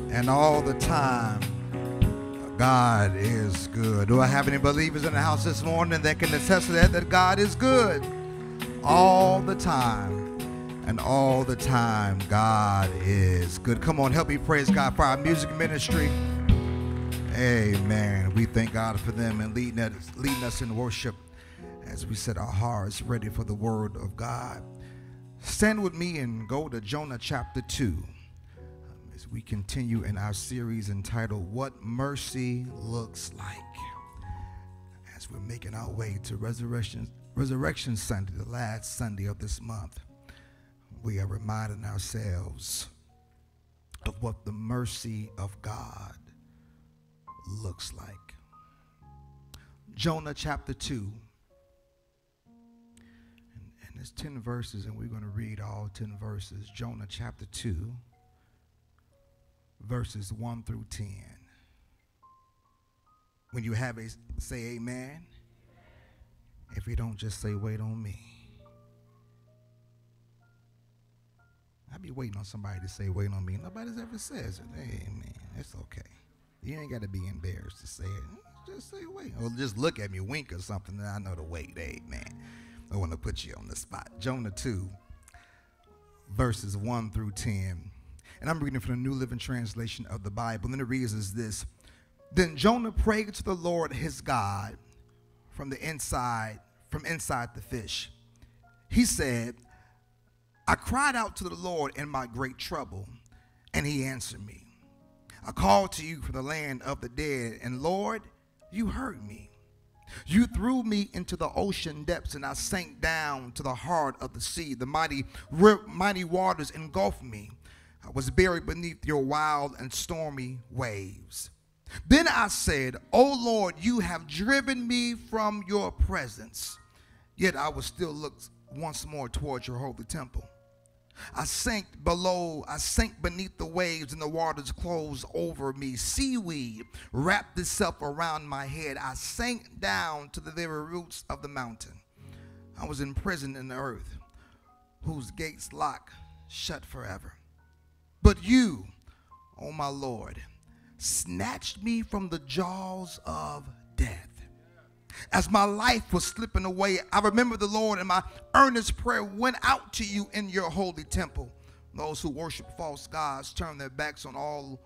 And all the time, God is good. Do I have any believers in the house this morning that can attest to that God is good all the time? And all the time, God is good. Come on, help me praise God for our music ministry. Amen. We thank God for them and leading us in worship as we set our hearts ready for the word of God. Stand with me and go to Jonah chapter 2 as we continue in our series entitled What Mercy Looks Like. As we're making our way to Resurrection Sunday, the last Sunday of this month, we are reminding ourselves of what the mercy of God looks like. Jonah chapter 2. And there's 10 verses, and we're going to read all 10 verses. Jonah chapter 2, verses 1 through 10. When you have it, say amen. If you don't, just say wait on me. I be waiting on somebody to say wait on me. Nobody ever says it. Amen. It's okay. You ain't got to be embarrassed to say it. Just say wait. Or just look at me, wink or something, and I know to wait. Amen. I want to put you on the spot. Jonah 2, verses 1 through 10. And I'm reading from the New Living Translation of the Bible. And it reads as this. Then Jonah prayed to the Lord his God from inside the fish. He said, I cried out to the Lord in my great trouble, and he answered me. I called to you from the land of the dead, and Lord, you heard me. You threw me into the ocean depths, and I sank down to the heart of the sea. The mighty waters engulfed me. I was buried beneath your wild and stormy waves. Then I said, O Lord, you have driven me from your presence. Yet I will still look once more towards your holy temple. I sank beneath the waves, and the waters closed over me. Seaweed wrapped itself around my head. I sank down to the very roots of the mountain. I was imprisoned in the earth, whose gates lock shut forever. But you, O my Lord, snatched me from the jaws of death. As my life was slipping away, I remembered the Lord, and my earnest prayer went out to you in your holy temple. Those who worship false gods turn their backs on all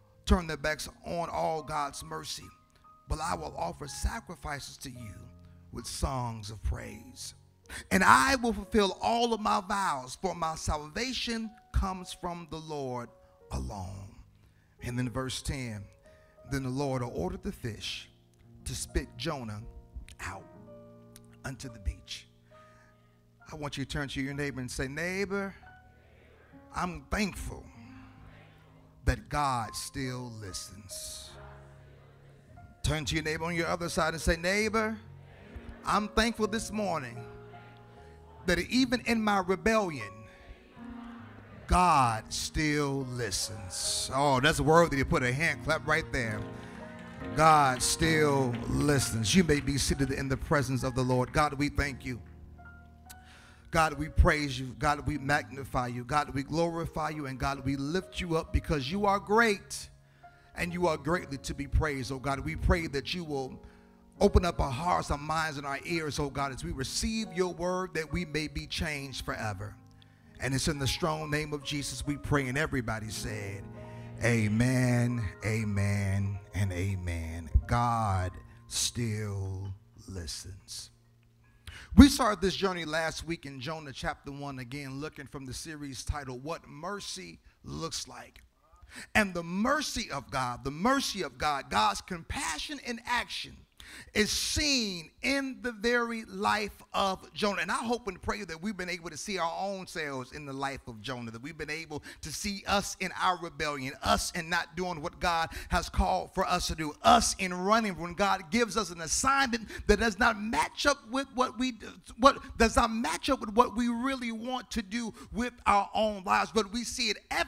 God's mercy. But I will offer sacrifices to you with songs of praise. And I will fulfill all of my vows, for my salvation comes from the Lord alone. And then verse 10, then the Lord ordered the fish to spit Jonah out unto the beach. I want you to turn to your neighbor and say, neighbor, I'm thankful that God still listens. Turn to your neighbor on your other side and say, neighbor, I'm thankful this morning that even in my rebellion, God still listens. Oh, that's worthy to put a hand clap right there. God still listens. You may be seated in the presence of the Lord. God, we thank you. God, we praise you. God, we magnify you. God, we glorify you. And God, we lift you up because you are great and you are greatly to be praised. Oh God, we pray that you will open up our hearts, our minds, and our ears, oh God, as we receive your word, that we may be changed forever. And it's in the strong name of Jesus we pray, and everybody said, amen, amen, and amen. God still listens. We started this journey last week in Jonah chapter 1, again looking from the series titled, What Mercy Looks Like. And the mercy of God, God's compassion in action, is seen in the very life of Jonah. And I hope and pray that we've been able to see our own selves in the life of Jonah, that we've been able to see us in our rebellion, us in not doing what God has called for us to do, us in running when God gives us an assignment that does not match up with what we really want to do with our own lives. But we see it evident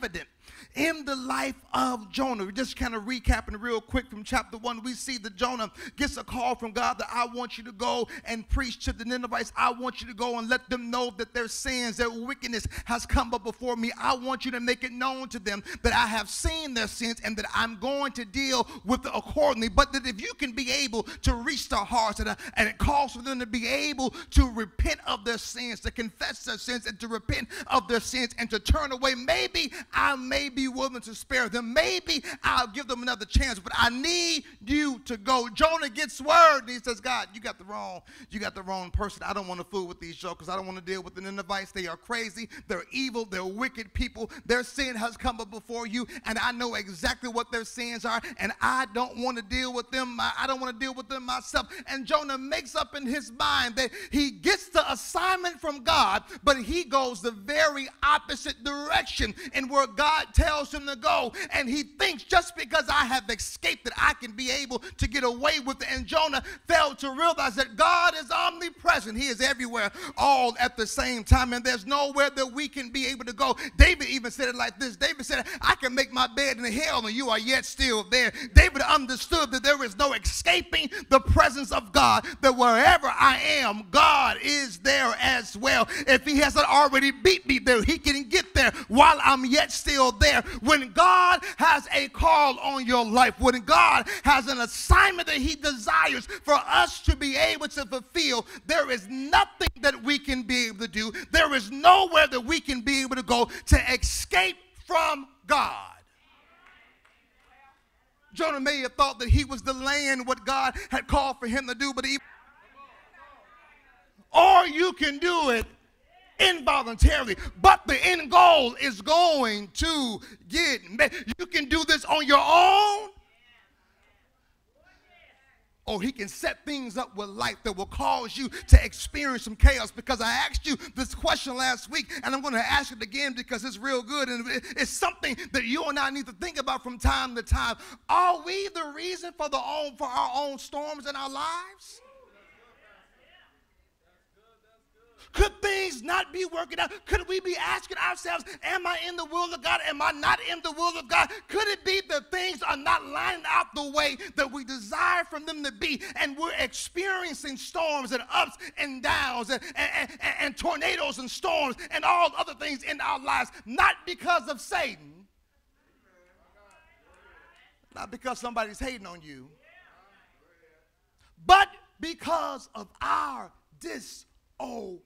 In the life of Jonah, we're just kind of recapping real quick from chapter 1, we see that Jonah gets a call from God that I want you to go and preach to the Ninevites. I want you to go and let them know that their sins, their wickedness has come up before me. I want you to make it known to them that I have seen their sins and that I'm going to deal with it accordingly. But that if you can be able to reach their hearts, and it calls for them to be able to repent of their sins, to confess their sins and to repent of their sins and to turn away, maybe I may be willing to spare them. Maybe I'll give them another chance, but I need you to go. Jonah gets word and he says, God, you got the wrong person. I don't want to fool with these jokers. I don't want to deal with the Ninevites. They are crazy. They're evil. They're wicked people. Their sin has come up before you, and I know exactly what their sins are, and I don't want to deal with them. I don't want to deal with them myself. And Jonah makes up in his mind that he gets the assignment from God, but he goes the very opposite direction in where God tells him to go. And he thinks just because I have escaped that I can be able to get away with it. And Jonah failed to realize that God is omnipresent. He is everywhere all at the same time, and there's nowhere that we can be able to go. David even said it like this. David said, I can make my bed in hell and you are yet still there. David understood that there is no escaping the presence of God, that wherever I am, God is there as well. If he hasn't already beat me there, he can get there while I'm yet still there. When God has a call on your life, when God has an assignment that he desires for us to be able to fulfill, there is nothing that we can be able to do. There is nowhere that we can be able to go to escape from God. Jonah may have thought that he was delaying what God had called for him to do, or you can do it involuntarily, but the end goal is going to get met. You can do this on your own, or he can set things up with life that will cause you to experience some chaos. Because I asked you this question last week, and I'm going to ask it again because it's real good, and it's something that you and I need to think about from time to time. Are we the reason for our own storms in our lives? Could things not be working out? Could we be asking ourselves, am I in the will of God? Am I not in the will of God? Could it be that things are not lining out the way that we desire for them to be, and we're experiencing storms and ups and downs and tornadoes and storms and all other things in our lives, not because of Satan, not because somebody's hating on you, but because of our disobedience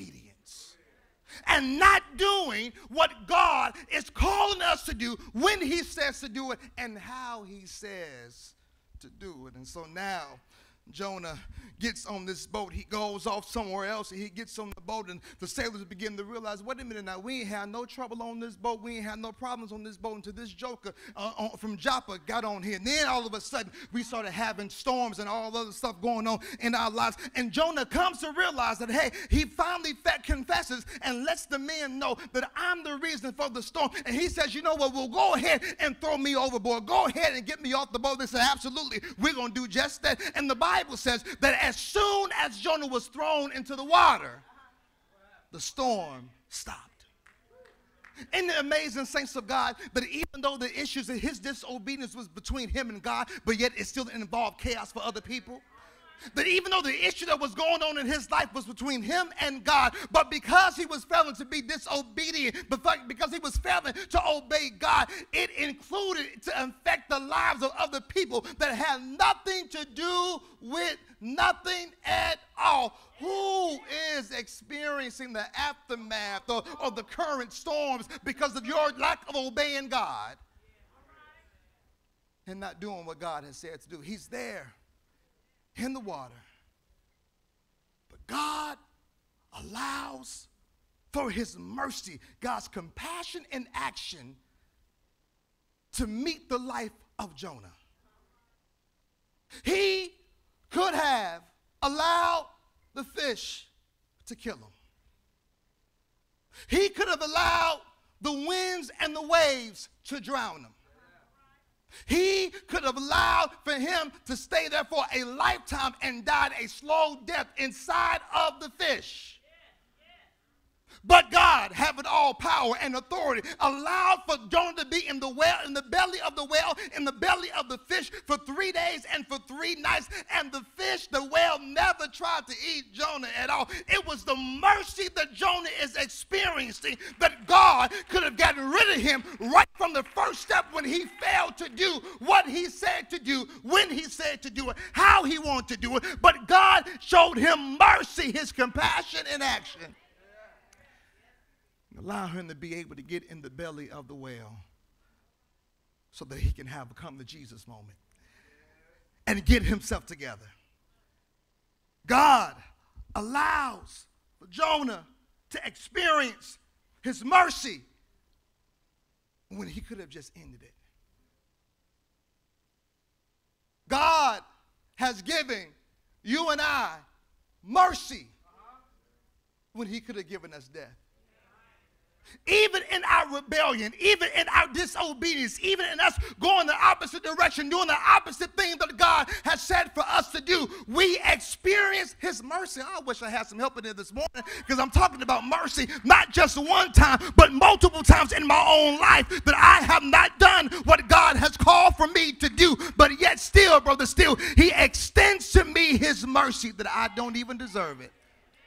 and not doing what God is calling us to do when he says to do it and how he says to do it. And so now Jonah gets on this boat. He goes off somewhere else, and he gets on the boat, and the sailors begin to realize, wait a minute now, we ain't had no trouble on this boat. We ain't had no problems on this boat until this joker from Joppa got on here. And then all of a sudden, we started having storms and all other stuff going on in our lives. And Jonah comes to realize that, hey, he finally confesses and lets the men know that I'm the reason for the storm. And he says, you know what, well, go ahead and throw me overboard. Go ahead and get me off the boat. They said, absolutely, we're going to do just that. And the Bible says that as soon as Jonah was thrown into the water, the storm stopped. Isn't it amazing, saints of God, that even though the issues of his disobedience was between him and God, but yet it still involved chaos for other people? That even though the issue that was going on in his life was between him and God, but because he was failing to be disobedient, because he was failing to obey God, it included to affect the lives of other people that had nothing to do with nothing at all. Who is experiencing the aftermath or the current storms because of your lack of obeying God and not doing what God has said to do? He's there in the water, but God allows for his mercy, God's compassion in action, to meet the life of Jonah. He could have allowed the fish to kill him. He could have allowed the winds and the waves to drown him. He could have allowed for him to stay there for a lifetime and died a slow death inside of the fish. But God, having all power and authority, allowed for Jonah to be in the well, in the belly of the whale, in the belly of the fish for 3 days and for 3 nights. And the fish, the whale, never tried to eat Jonah at all. It was the mercy that Jonah is experiencing that God could have gotten rid of him right from the first step when he failed to do what he said to do, when he said to do it, how he wanted to do it. But God showed him mercy, his compassion in action. Allow him to be able to get in the belly of the whale so that he can have a come to Jesus moment and get himself together. God allows for Jonah to experience his mercy when he could have just ended it. God has given you and I mercy when he could have given us death. Even in our rebellion, even in our disobedience, even in us going the opposite direction, doing the opposite thing that God has said for us to do, we experience his mercy. I wish I had some help in there this morning, because I'm talking about mercy, not just one time, but multiple times in my own life that I have not done what God has called for me to do. But yet still, brother, still, he extends to me his mercy that I don't even deserve it.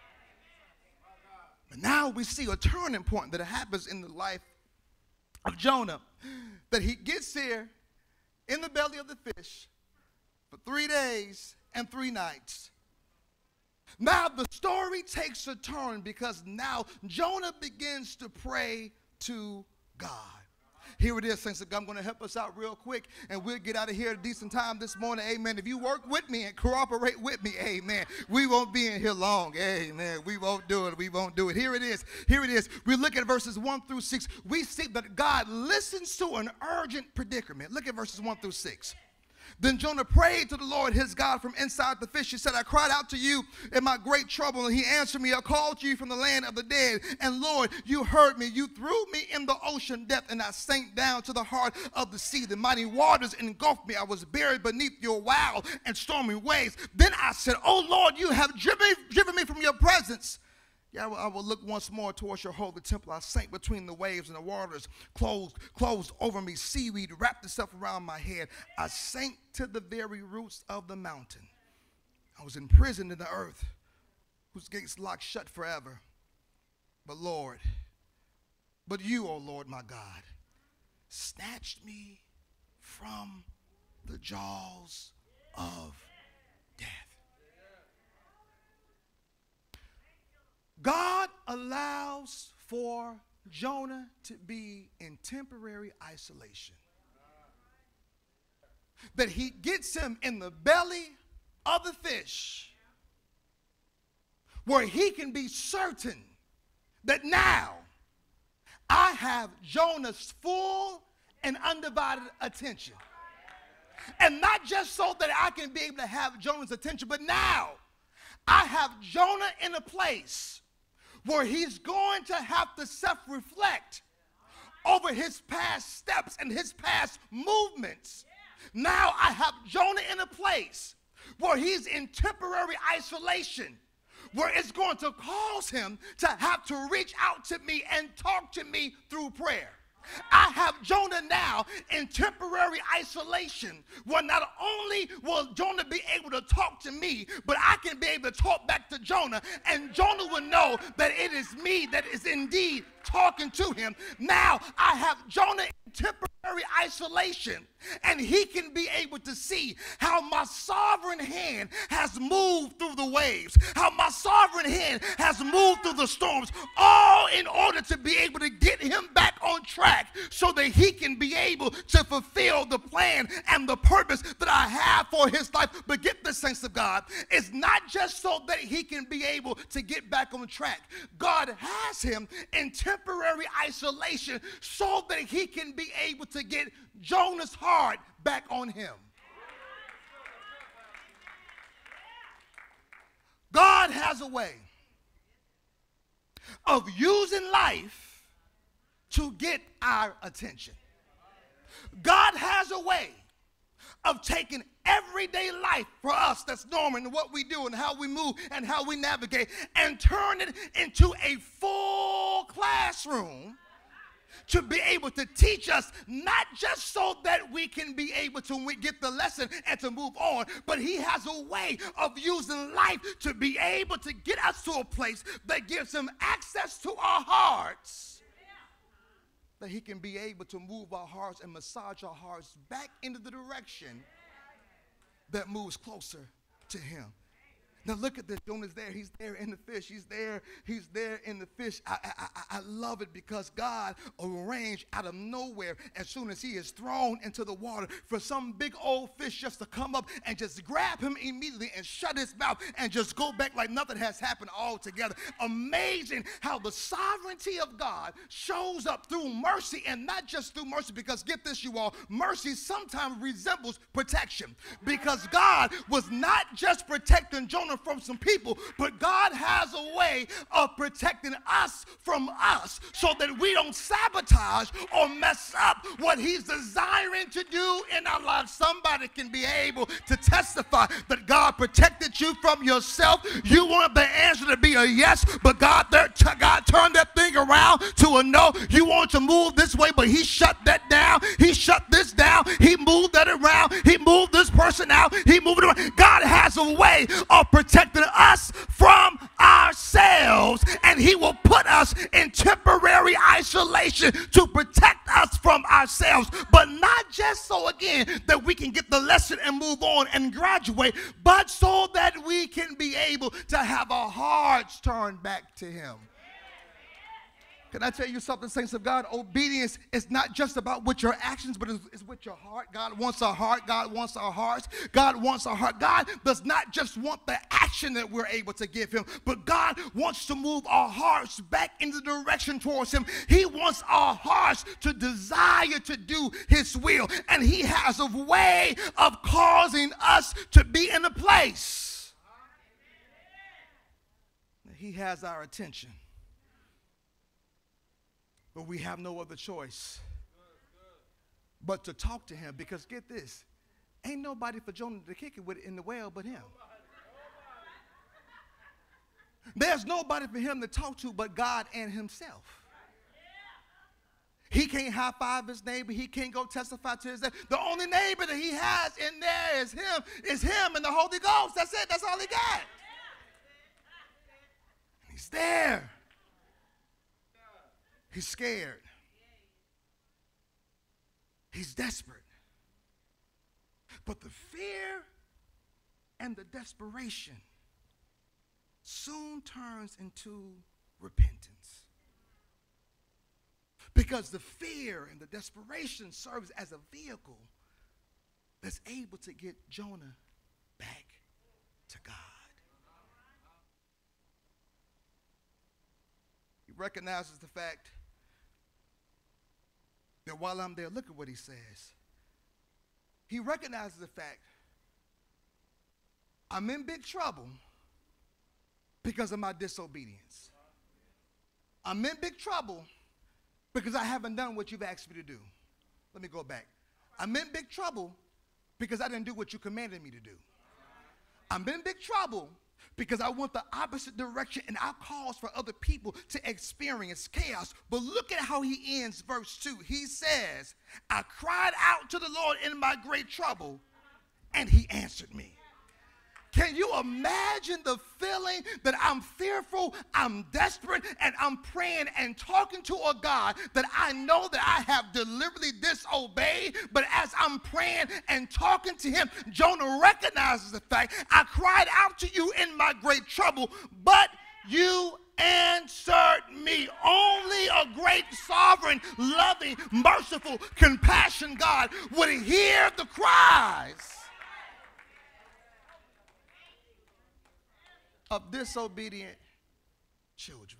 But now we see a turning point that happens in the life of Jonah, that he gets here in the belly of the fish for 3 days and 3 nights. Now the story takes a turn because now Jonah begins to pray to God. Here it is, saints of God. I'm going to help us out real quick, and we'll get out of here at a decent time this morning. Amen. If you work with me and cooperate with me, amen, we won't be in here long. Amen. We won't do it. We won't do it. Here it is. Here it is. We look at verses 1 through 6. We see that God listens to an urgent predicament. Look at verses 1 through 6. Then Jonah prayed to the Lord his God from inside the fish. He said, I cried out to you in my great trouble, and he answered me. I called to you from the land of the dead, and Lord, you heard me. You threw me in the ocean depth, and I sank down to the heart of the sea. The mighty waters engulfed me. I was buried beneath your wild and stormy waves. Then I said, oh Lord, you have driven me from your presence. Yeah, I will look once more towards your holy temple. I sank between the waves, and the waters closed over me. Seaweed wrapped itself around my head. I sank to the very roots of the mountain. I was imprisoned in the earth, whose gates locked shut forever. But you, O Lord my God, snatched me from the jaws of death. God allows for Jonah to be in temporary isolation. That he gets him in the belly of the fish, where he can be certain that now I have Jonah's full and undivided attention. And not just so that I can be able to have Jonah's attention, but now I have Jonah in a place where he's going to have to self-reflect over his past steps and his past movements. Now I have Jonah in a place where he's in temporary isolation, where it's going to cause him to have to reach out to me and talk to me through prayer. I have Jonah now in temporary isolation, where not only will Jonah be able to talk to me, but I can be able to talk back to Jonah, and Jonah will know that it is me that is indeed talking to him. Now I have Jonah in temporary isolation, and he can be able to see how my sovereign hand has moved through the waves, how my sovereign hand has moved through the storms, all in order to be able to get him back on track so that he can be able to fulfill the plan and the purpose that I have for his life. But get the sense of God, it's not just so that he can be able to get back on track. God has him in temporary isolation so that he can be able to get Jonah's heart back on him. God has a way of using life to get our attention. God has a way of taking everyday life for us that's normal and what we do and how we move and how we navigate and turn it into a full classroom to be able to teach us, not just so that we can be able to get the lesson and to move on, but he has a way of using life to be able to get us to a place that gives him access to our hearts, that he can be able to move our hearts and massage our hearts back into the direction that moves closer to him. Now look at this. Jonah's there. He's there in the fish. He's there in the fish. I love it because God arranged out of nowhere, as soon as he is thrown into the water, for some big old fish just to come up and just grab him immediately and shut his mouth and just go back like nothing has happened altogether. Amazing how the sovereignty of God shows up through mercy, and not just through mercy, because get this, you all, mercy sometimes resembles protection, because God was not just protecting Jonah from some people, but God has a way of protecting us from us so that we don't sabotage or mess up what he's desiring to do in our lives. Somebody can be able to testify that God protected you from yourself. You wanted the answer to be a yes, but God turned that thing around to a no. You wanted to move this way, but he shut that down. He shut this down. He moved that around. He moved this person out. He moved it around. God has a way of protecting us from ourselves, and he will put us in temporary isolation to protect us from ourselves, but not just so, again, that we can get the lesson and move on and graduate, but so that we can be able to have our hearts turned back to him. Can I tell you something, saints of God? Obedience is not just about with your actions, but it's with your heart. God wants our heart. God wants our hearts. God wants our heart. God does not just want the action that we're able to give him, but God wants to move our hearts back in the direction towards him. He wants our hearts to desire to do his will, and he has a way of causing us to be in a place that he has our attention. But we have no other choice but to talk to him, because get this, ain't nobody for Jonah to kick it with in the well but him. There's nobody for him to talk to but God and himself. He can't high-five his neighbor. He can't go testify to his neighbor. The only neighbor that he has in there is him and the Holy Ghost. That's it. That's all he got. And he's there. He's scared. He's desperate. But the fear and the desperation soon turns into repentance. Because the fear and the desperation serves as a vehicle that's able to get Jonah back to God. He recognizes the fact that while I'm there, look at what he says. He recognizes the fact I'm in big trouble because of my disobedience. I'm in big trouble because I haven't done what you've asked me to do. Let me go back. I'm in big trouble because I didn't do what you commanded me to do. I'm in big trouble because I went the opposite direction, and I cause for other people to experience chaos. But look at how he ends verse 2. He says, I cried out to the Lord in my great trouble, and he answered me. Can you imagine the feeling that I'm fearful, I'm desperate, and I'm praying and talking to a God that I know that I have deliberately disobeyed, but as I'm praying and talking to him, Jonah recognizes the fact, I cried out to you in my great trouble, but you answered me. Only a great, sovereign, loving, merciful, compassionate God would hear the cries of disobedient children.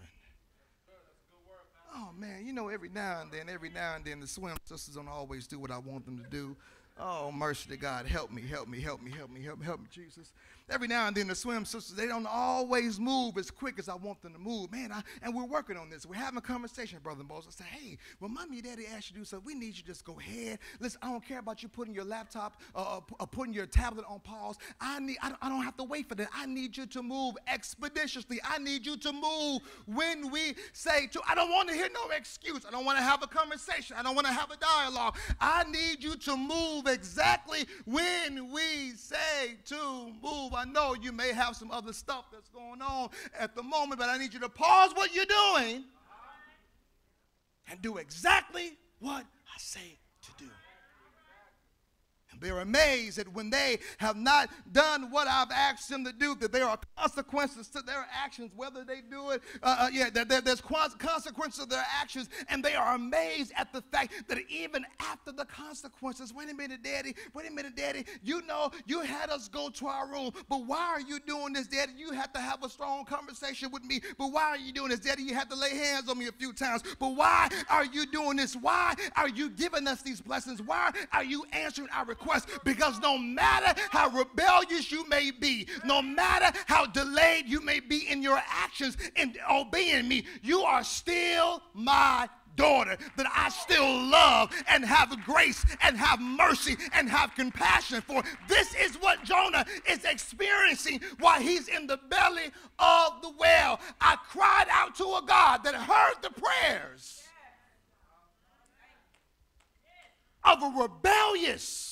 Oh man, you know, every now and then the swim sisters don't always do what I want them to do. Oh, mercy to God. Help me, help me, help me, help me, help me, help me, Jesus. Every now and then the swim sisters, they don't always move as quick as I want them to move. Man, and we're working on this. We're having a conversation, Brother Moses. I say, hey, when Mommy and Daddy ask you to do something, we need you to just go ahead. Listen, I don't care about you putting your laptop, putting your tablet on pause. I don't have to wait for that. I need you to move expeditiously. I need you to move when we say to. I don't want to hear no excuse. I don't want to have a conversation. I don't want to have a dialogue. I need you to move exactly when we say to move. I know you may have some other stuff that's going on at the moment, but I need you to pause what you're doing and do exactly what I say to do. They're amazed that when they have not done what I've asked them to do, that there are consequences to their actions, whether they do it, there's consequences to their actions, and they are amazed at the fact that even after the consequences, wait a minute, Daddy, you know, you had us go to our room, but why are you doing this, Daddy? You had to have a strong conversation with me, but why are you doing this, Daddy? You had to lay hands on me a few times, but why are you doing this? Why are you giving us these blessings? Why are you answering our requests? Because no matter how rebellious you may be, no matter how delayed you may be in your actions in obeying me, you are still my daughter that I still love and have grace and have mercy and have compassion for. This is what Jonah is experiencing while he's in the belly of the whale. I cried out to a God that heard the prayers of a rebellious,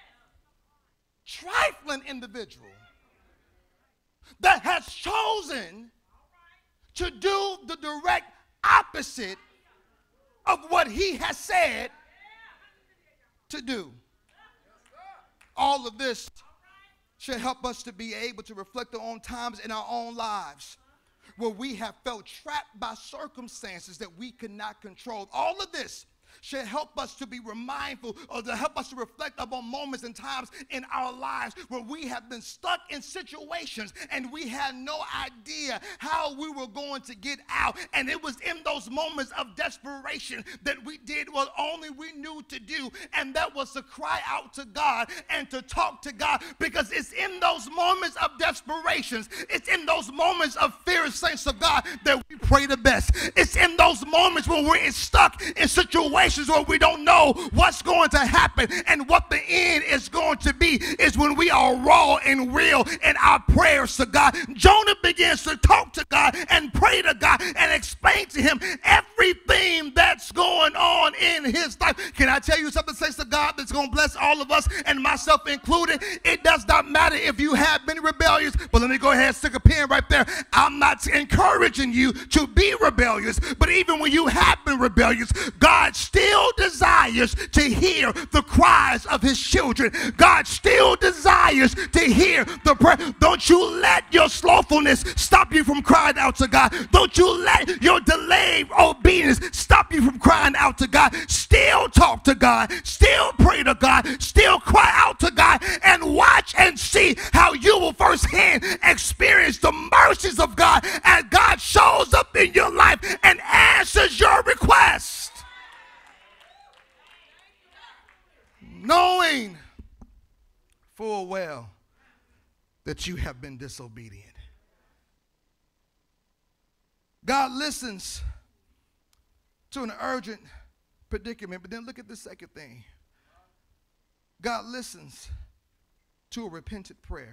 trifling individual that has chosen to do the direct opposite of what he has said to do. All of this should help us to be able to reflect on times in our own lives where we have felt trapped by circumstances that we could not control. All of this should help us to be mindful, or to help us to reflect upon moments and times in our lives where we have been stuck in situations and we had no idea how we were going to get out. And it was in those moments of desperation that we did what only we knew to do, and that was to cry out to God and to talk to God, because it's in those moments of desperations, it's in those moments of fear, saints of God, that we pray the best. It's in those moments when we're stuck in situations where we don't know what's going to happen and what the end is going to be, is when we are raw and real in our prayers to God. Jonah begins to talk to God and pray to God and explain to him everything that's going on in his life. Can I tell you something, saints of God, that's going to bless all of us, and myself included? It does not matter if you have been rebellious, but let me go ahead and stick a pin right there. I'm not encouraging you to be rebellious, but even when you have been rebellious, God still desires to hear the cries of his children. God still desires to hear the prayer. Don't you let your slothfulness stop you from crying out to God. Don't you let your delayed obedience stop you from crying out to God. Still talk to God. Still pray to God. Still cry out to God, and watch and see how you will firsthand experience the mercies of God as God shows up in your life and answers your request. Knowing full well that you have been disobedient. God listens to an urgent predicament, but then look at the second thing. God listens to a repentant prayer.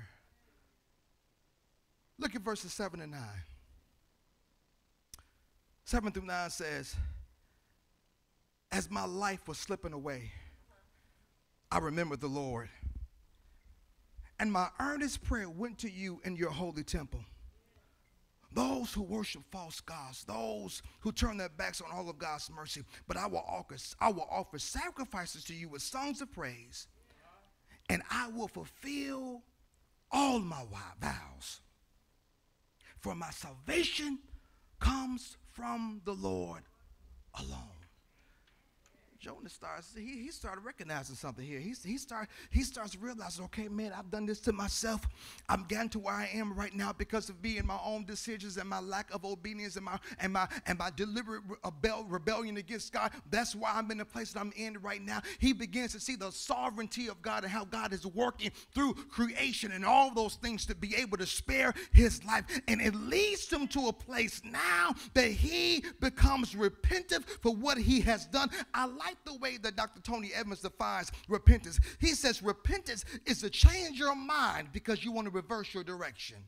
Look at verses 7 and 9. 7 through 9 says, as my life was slipping away, I remembered the Lord, and my earnest prayer went to you in your holy temple. Those who worship false gods, those who turn their backs on all of God's mercy, but I will offer sacrifices to you with songs of praise, and I will fulfill all my vows. For my salvation comes from the Lord alone. Jonah starts, he started recognizing something here. He starts realizing, okay, man, I've done this to myself. I'm getting to where I am right now because of me and my own decisions and my lack of obedience and my deliberate rebellion against God. That's why I'm in the place that I'm in right now. He begins to see the sovereignty of God and how God is working through creation and all those things to be able to spare his life. And it leads him to a place now that he becomes repentant for what he has done. I like the way that Dr. Tony Evans defines repentance. He says repentance is to change your mind because you want to reverse your direction.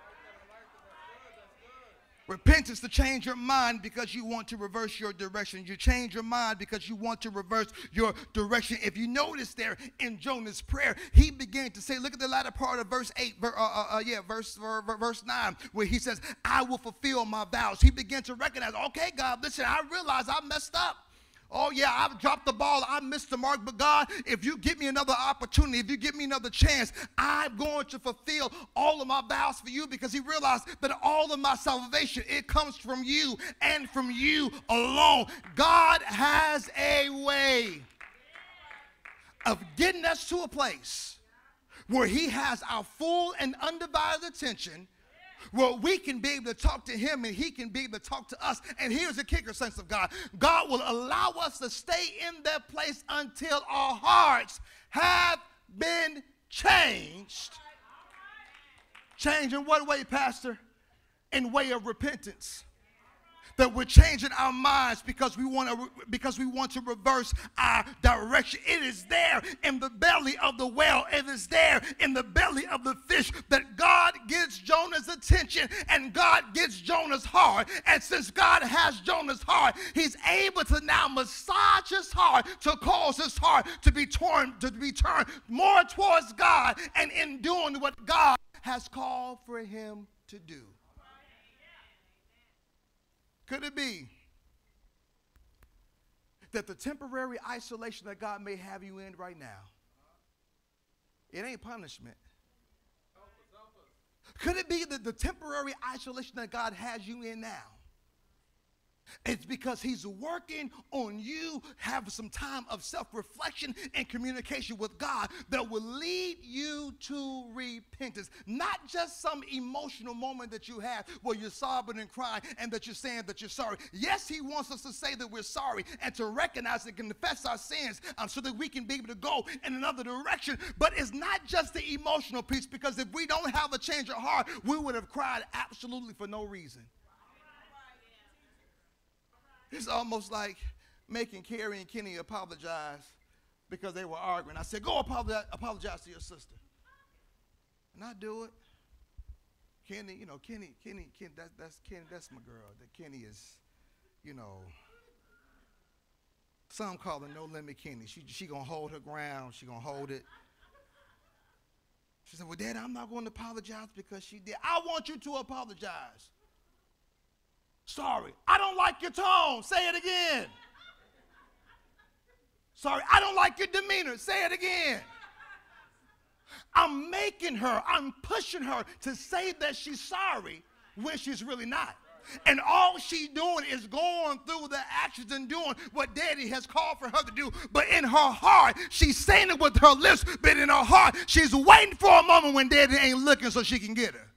Repentance to change your mind because you want to reverse your direction. You change your mind because you want to reverse your direction. If you notice there in Jonah's prayer, he began to say, look at the latter part of verse 8, verse 9, where he says, I will fulfill my vows. He began to recognize, okay, God, listen, I realize I messed up. Oh, yeah, I've dropped the ball. I missed the mark. But, God, if you give me another opportunity, if you give me another chance, I'm going to fulfill all of my vows for you, because he realized that all of my salvation, it comes from you and from you alone. God has a way of getting us to a place where he has our full and undivided attention, where we can be able to talk to him and he can be able to talk to us. And here's the kicker, saints of God. God will allow us to stay in that place until our hearts have been changed. Changed in what way, Pastor? In way of repentance. That we're changing our minds because we want to reverse our direction. It is there in the belly of the whale. It is there in the belly of the fish that God gets Jonah's attention and God gets Jonah's heart. And since God has Jonah's heart, he's able to now massage his heart to cause his heart to be turned more towards God and in doing what God has called for him to do. Could it be that the temporary isolation that God may have you in right now, it ain't punishment? Could it be that the temporary isolation that God has you in now, it's because he's working on you, have some time of self-reflection and communication with God that will lead you to repentance. Not just some emotional moment that you have where you're sobbing and crying and that you're saying that you're sorry. Yes, he wants us to say that we're sorry and to recognize and confess our sins so that we can be able to go in another direction. But it's not just the emotional piece, because if we don't have a change of heart, we would have cried absolutely for no reason. It's almost like making Carrie and Kenny apologize because they were arguing. I said, go apologize to your sister. And I do it. Kenny, that's my girl. That Kenny is, some call her No Limit Kenny. She going to hold her ground. She going to hold it. She said, well, Daddy, I'm not going to apologize because she did. I want you to apologize. Sorry, I don't like your tone. Say it again. Sorry, I don't like your demeanor. Say it again. I'm pushing her to say that she's sorry when she's really not. And all she's doing is going through the actions and doing what Daddy has called for her to do. But in her heart, she's saying it with her lips, but in her heart, she's waiting for a moment when Daddy ain't looking so she can get her.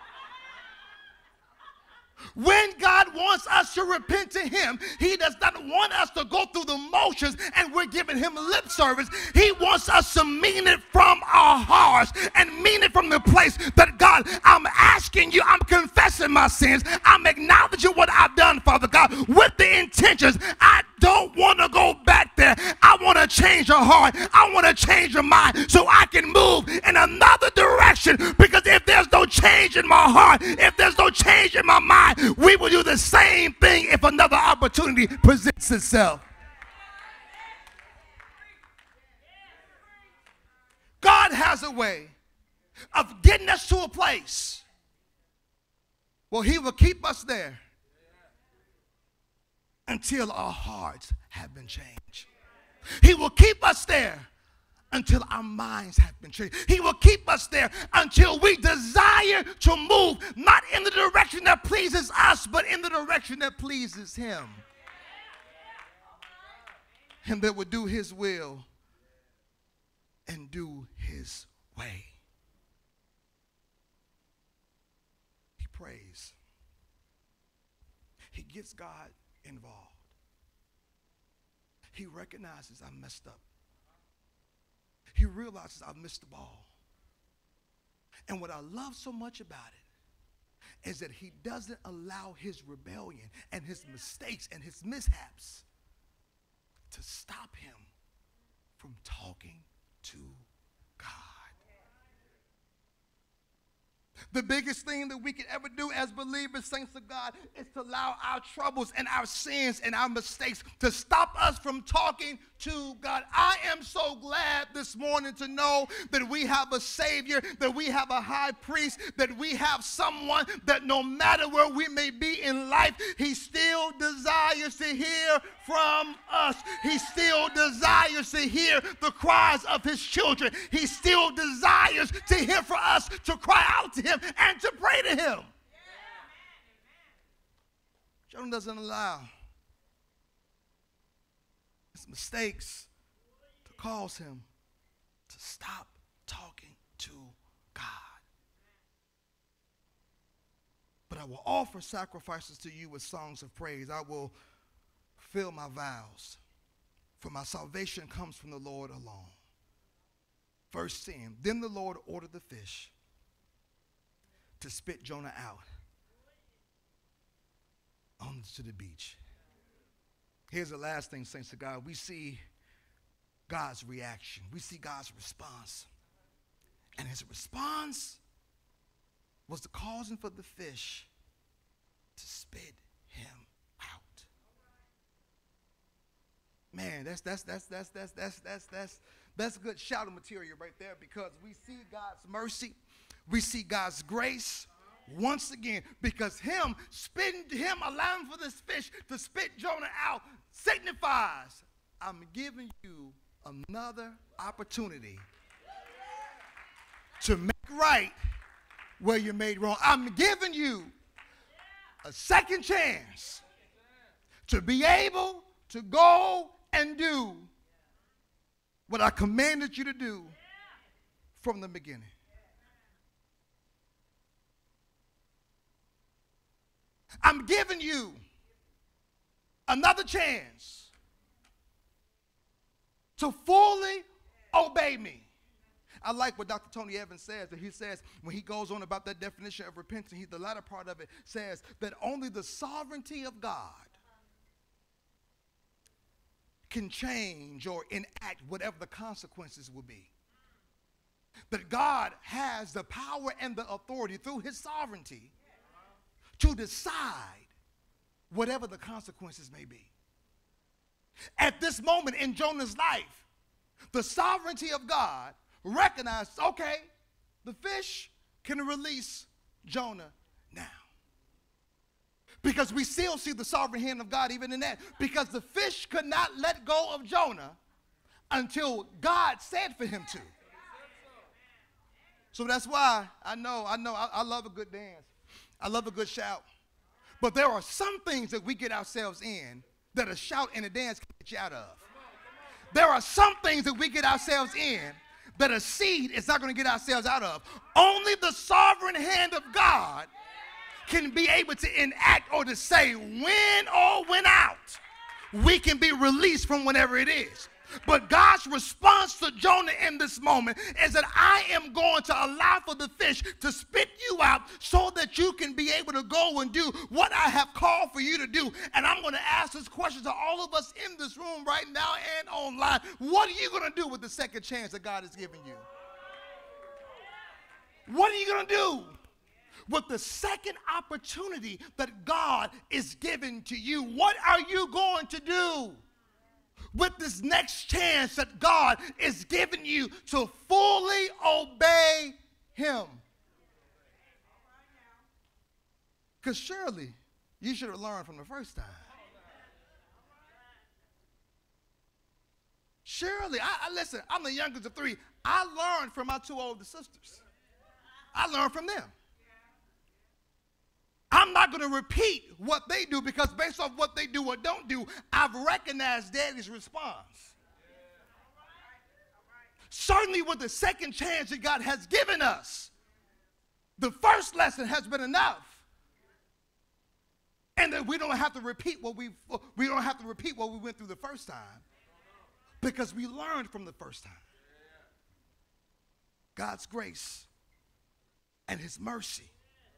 When God wants us to repent to him, he does not want us to go through the motions and we're giving him lip service. He wants us to mean it from our hearts and mean it from the place that, God, I'm asking you, I'm confessing my sins. I'm acknowledging what I've done, Father God, with the intentions. I don't want to go back there. I want to change your heart. I want to change your mind so I can move in another direction, because if there's no change in my heart, if there's no change in my mind, we will do the same thing if another opportunity presents itself. God has a way of getting us to a place where he will keep us there until our hearts have been changed. He will keep us there until our minds have been changed. He will keep us there until we desire to move, not in the direction that pleases us, but in the direction that pleases him. and that would do his will and do his way. He prays. He gets God involved. He recognizes I messed up. He realizes I've missed the ball. And what I love so much about it is that he doesn't allow his rebellion and his mistakes and his mishaps to stop him from talking to God. The biggest thing that we can ever do as believers, saints of God, is to allow our troubles and our sins and our mistakes to stop us from talking to God. I am so glad this morning to know that we have a Savior, that we have a high priest, that we have someone that no matter where we may be in life, he still desires to hear from us. He still desires to hear the cries of his children. He still desires to hear from us, to cry out to him and to pray to him. Jonah doesn't allow his mistakes to cause him to stop talking to God. But I will offer sacrifices to you with songs of praise. I will fill my vows, for my salvation comes from the Lord alone. Verse 10, then the Lord ordered the fish to spit Jonah out onto the beach. Here's the last thing, saints of God. We see God's reaction. We see God's response. And his response was the causing for the fish to spit him out. Man, that's good shouting material right there, because we see God's mercy. We see God's grace once again, because him allowing for this fish to spit Jonah out signifies, I'm giving you another opportunity to make right where you made wrong. I'm giving you a second chance to be able to go and do what I commanded you to do from the beginning. I'm giving you another chance to fully obey me. I like what Dr. Tony Evans says, that he says when he goes on about that definition of repentance, the latter part of it says that only the sovereignty of God can change or enact whatever the consequences will be. That God has the power and the authority through his sovereignty to decide whatever the consequences may be. At this moment in Jonah's life, the sovereignty of God recognized, okay, the fish can release Jonah now. Because we still see the sovereign hand of God even in that. Because the fish could not let go of Jonah until God said for him to. So that's why I love a good dance. I love a good shout. But there are some things that we get ourselves in that a shout and a dance can get you out of. There are some things that we get ourselves in that a seed is not going to get ourselves out of. Only the sovereign hand of God can be able to enact or to say when or when out we can be released from whatever it is. But God's response to Jonah in this moment is that I am going to allow for the fish to spit you out so that you can be able to go and do what I have called for you to do. And I'm going to ask this question to all of us in this room right now and online. What are you going to do with the second chance that God has given you? What are you going to do with the second opportunity that God is giving to you? What are you going to do with this next chance that God is giving you to fully obey him? Because surely you should have learned from the first time. Surely, listen, I'm the youngest of three. I learned from my two older sisters. I learned from them. I'm not going to repeat what they do, because based off what they do or don't do, I've recognized Daddy's response. Certainly with the second chance that God has given us, the first lesson has been enough. And that we don't have to repeat what we went through the first time, because we learned from the first time. God's grace and his mercy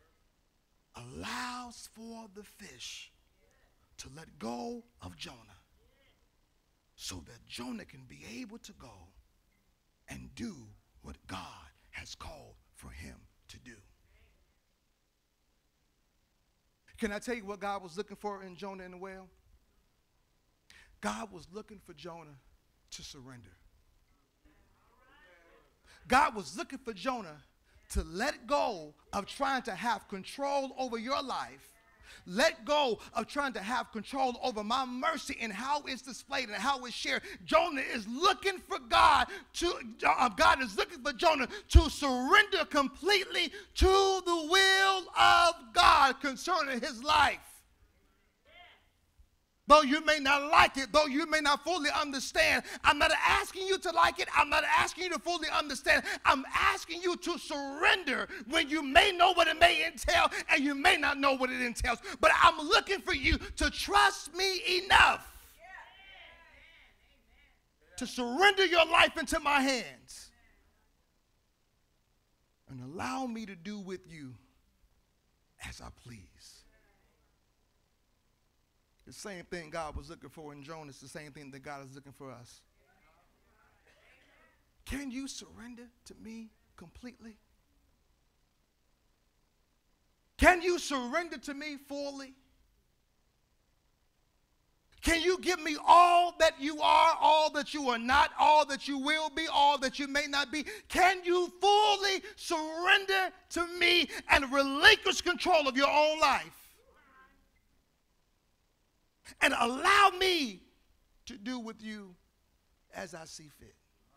allows for the fish to let go of Jonah, so that Jonah can be able to go and do what God has called for him to do. Can I tell you what God was looking for in Jonah and the whale? God was looking for Jonah to surrender. God was looking for Jonah to let go of trying to have control over your life. Let go of trying to have control over my mercy and how it's displayed and how it's shared. Jonah is looking for God is looking for Jonah to surrender completely to the will of God concerning his life. Though you may not like it, though you may not fully understand, I'm not asking you to like it. I'm not asking you to fully understand. I'm asking you to surrender when you may know what it may entail and you may not know what it entails. But I'm looking for you to trust me enough to surrender your life into my hands and allow me to do with you as I please. The same thing God was looking for in Jonah is the same thing that God is looking for us. Can you surrender to me completely? Can you surrender to me fully? Can you give me all that you are, all that you are not, all that you will be, all that you may not be? Can you fully surrender to me and relinquish control of your own life? And allow me to do with you as I see fit.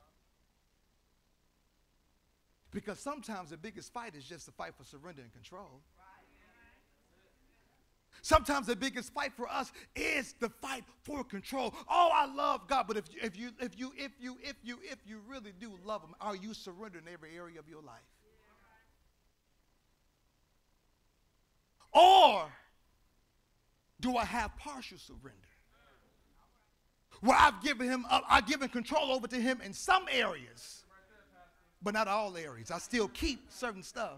Because sometimes the biggest fight is just the fight for surrender and control. Sometimes the biggest fight for us is the fight for control. Oh, I love God, but if you really do love him, are you surrendering every area of your life? Or do I have partial surrender? Where I've given him up, I've given control over to him in some areas, but not all areas. I still keep certain stuff.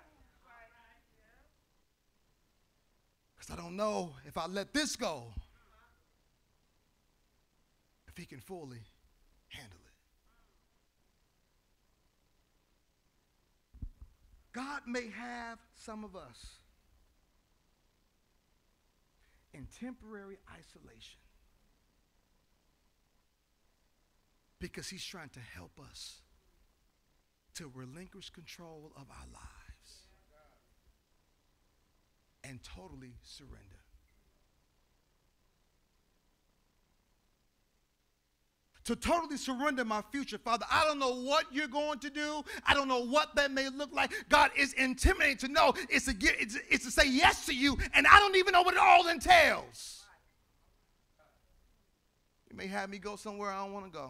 Because I don't know if I let this go, if he can fully handle it. God may have some of us in temporary isolation because he's trying to help us to relinquish control of our lives and totally surrender. To totally surrender my future, Father. I don't know what you're going to do. I don't know what that may look like. God, is intimidating to know. It's to say yes to you, and I don't even know what it all entails. You may have me go somewhere I don't want to go.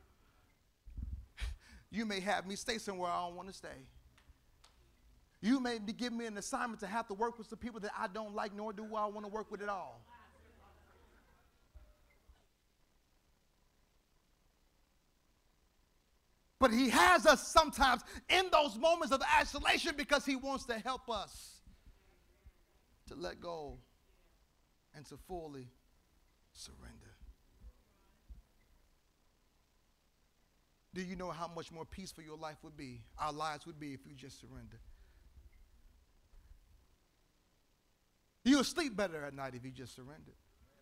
You may have me stay somewhere I don't want to stay. You may give me an assignment to have to work with some people that I don't like, nor do I want to work with at all. But he has us sometimes in those moments of isolation because he wants to help us to let go and to fully surrender. Do you know how much more peaceful your life would be, our lives would be, if you just surrender? You'll sleep better at night if you just surrender.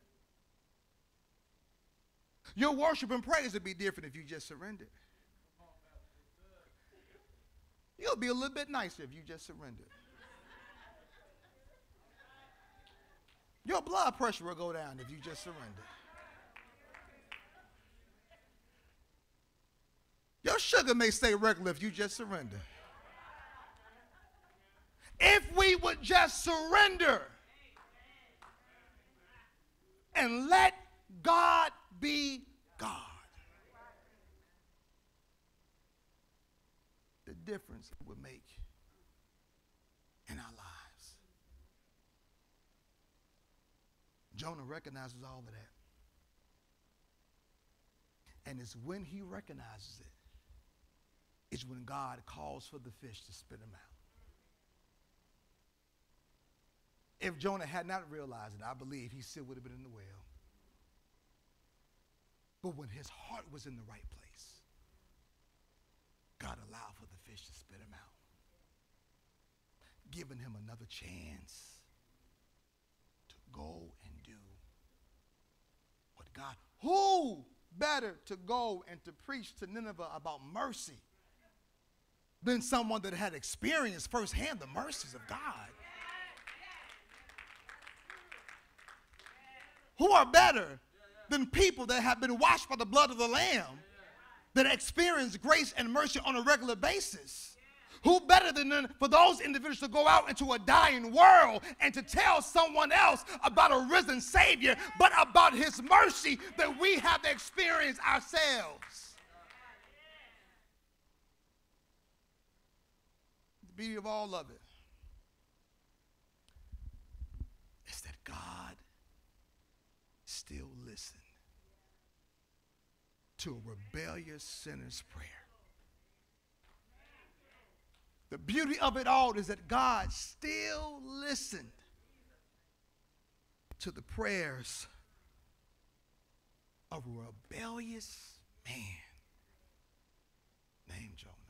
Your worship and praise would be different if you just surrendered. You'll be a little bit nicer if you just surrender. Your blood pressure will go down if you just surrender. Your sugar may stay regular if you just surrender. If we would just surrender and let God be God, the difference it would make in our lives. Jonah recognizes all of that. And it's when he recognizes it, it's when God calls for the fish to spit him out. If Jonah had not realized it, I believe he still would have been in the whale. But when his heart was in the right place, God allowed for the fish to spit him out, giving him another chance to go and do what God, who better to go and to preach to Nineveh about mercy than someone that had experienced firsthand the mercies of God? Who are better than people that have been washed by the blood of the Lamb, that experience grace and mercy on a regular basis? Who better than for those individuals to go out into a dying world and to tell someone else about a risen Savior, but about his mercy that we have experienced ourselves? The beauty of all of it is that God still listened to a rebellious sinner's prayer. The beauty of it all is that God still listened to the prayers of a rebellious man named Jonah.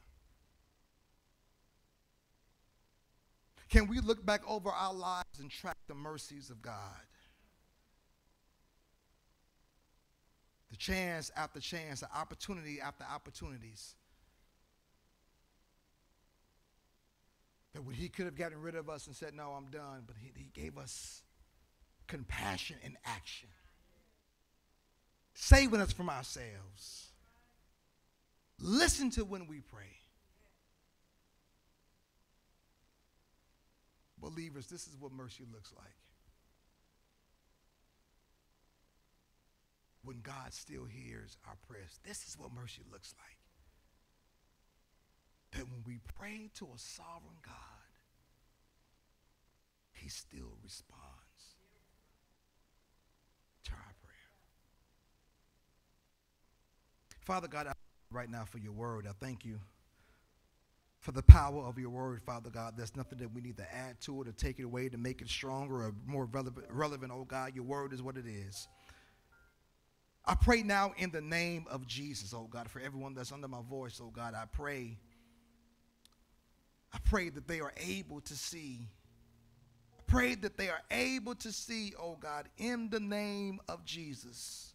Can we look back over our lives and track the mercies of God? The chance after chance, the opportunity after opportunities, that when he could have gotten rid of us and said, no, I'm done, but he gave us compassion in action, saving us from ourselves. Listen to when we pray. Believers, this is what mercy looks like. When God still hears our prayers, this is what mercy looks like. That when we pray to a sovereign God, he still responds to our prayer. Father God, I thank you right now for your word. I thank you for the power of your word, Father God. There's nothing that we need to add to it or take it away to make it stronger or more relevant, oh God. Your word is what it is. I pray now in the name of Jesus, oh God, for everyone that's under my voice, oh God, I pray that they are able to see. I pray that they are able to see, oh God, in the name of Jesus,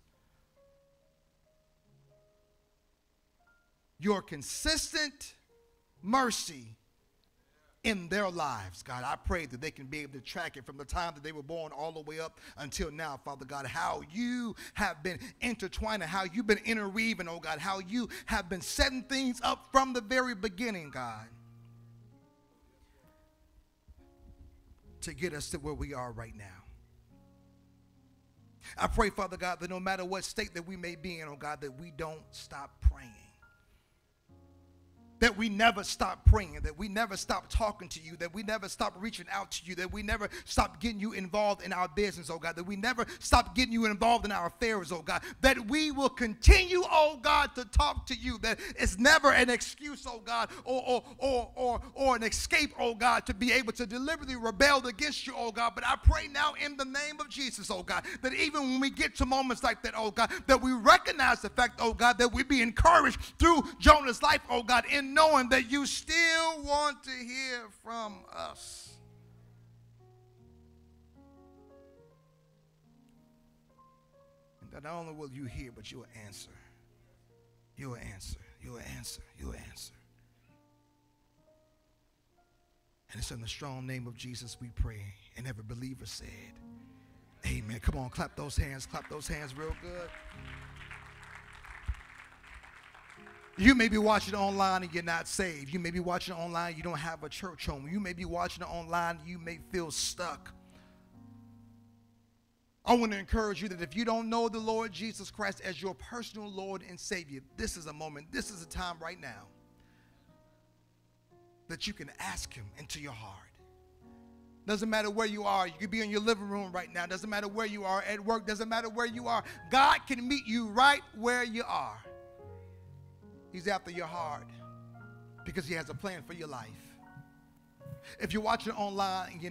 your consistent mercy in their lives, God. I pray that they can be able to track it from the time that they were born all the way up until now, Father God, how you have been intertwining, how you've been interweaving, oh God, how you have been setting things up from the very beginning, God, to get us to where we are right now. I pray, Father God, that no matter what state that we may be in, oh God, that we don't stop praying. That we never stop praying, that we never stop talking to you, that we never stop reaching out to you, that we never stop getting you involved in our business, oh God, that we never stop getting you involved in our affairs, oh God, that we will continue, oh God, to talk to you, that it's never an excuse, oh God, or an escape, oh God, to be able to deliberately rebel against you, oh God. But I pray now in the name of Jesus, oh God, that even when we get to moments like that, oh God, that we recognize the fact, oh God, that we be encouraged through Jonah's life, oh God, in knowing that you still want to hear from us. And that not only will you hear, but you will answer. You will answer. You will answer. You will answer. And it's in the strong name of Jesus we pray. And every believer said, amen. Come on, clap those hands. Clap those hands real good. You may be watching online and you're not saved. You may be watching online, you don't have a church home. You may be watching it online, you may feel stuck. I want to encourage you that if you don't know the Lord Jesus Christ as your personal Lord and Savior, this is a moment, this is a time right now that you can ask him into your heart. Doesn't matter where you are. You could be in your living room right now. Doesn't matter where you are at work. Doesn't matter where you are. God can meet you right where you are. He's after your heart because he has a plan for your life. If you're watching online and you're